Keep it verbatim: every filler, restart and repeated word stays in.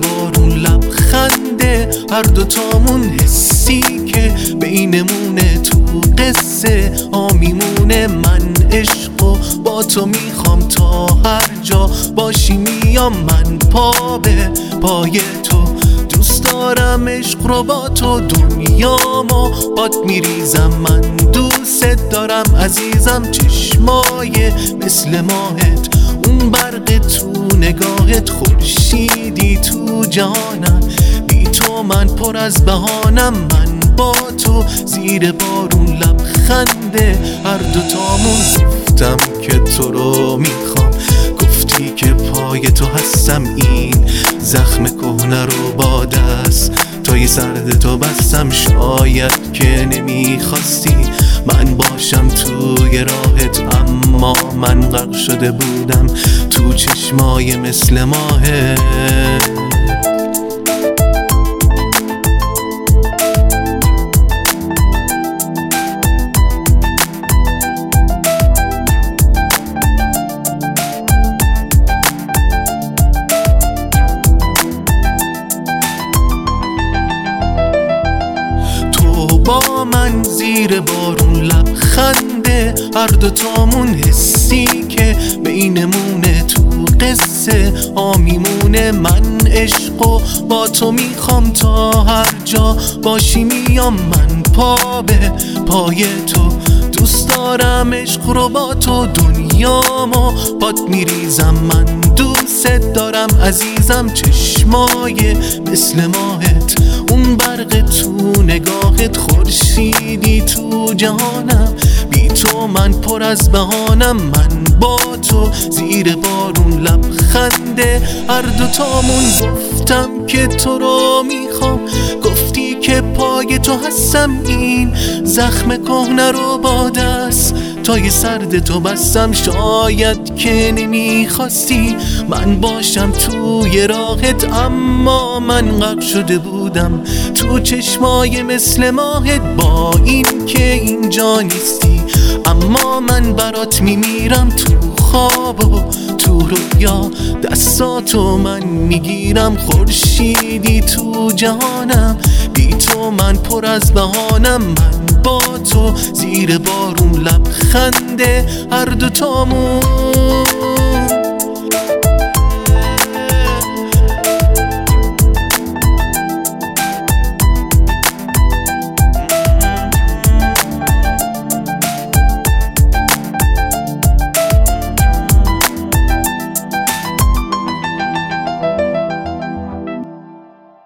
بارون لبخنده، هر دوتامون حسی که بینمونه تو قصه ها میمونه. من عشقو با تو میخوام تا هر جا باشی میام من پا به پای تو. دوست دارم عشق رو با تو، دنیامو باد میریزم. من دوست دارم عزیزم، چشمای مثل ماهت، اون برق تو نگاهت، خورشیدی تو جهانم. بی تو من پر از بهانم، من با تو زیر بارون لبخنده، هر دوتامون گفتم که تو رو میخوام. گفتی که پای تو هستم، این زخم کهنه رو با دست تای سرد تو بستم. شاید که نمیخواستی من باشم توی راهت، اما من غرق شده بودم تو چشمای مثل ماهت. با من زیر بارون لبخنده، هر دوتامون حسی که بینمونه تو قصه ها میمونه. من عشقو با تو میخوام تا هر جا باشی میام من پا به پای تو. دوست دارم عشق رو با تو، دنیامو باد میریزم. من دوست دارم عزیزم، چشمای مثل ماهت، اون برق تو نگاهت، خورشیدی تو جهانم. بی تو من پر از بهانم، من با تو زیر بارون لبخنده، هر دوتامون گفتم که تو رو میخوام. گفتی که پای تو هستم، این زخم کهنه رو با دست تای سرد تو بستم. شاید که نمیخواستی من باشم توی راهت، اما من غرق شده بودم تو چشمای مثل ماهت. با این که اینجا نیستی، اما من برات میمیرم تو خواب و تو رویا. دستاتو من میگیرم، خورشیدی تو جهانم. بی تو من پر از بهانم، من با تو زیر بارون لبخنده، هر دوتامون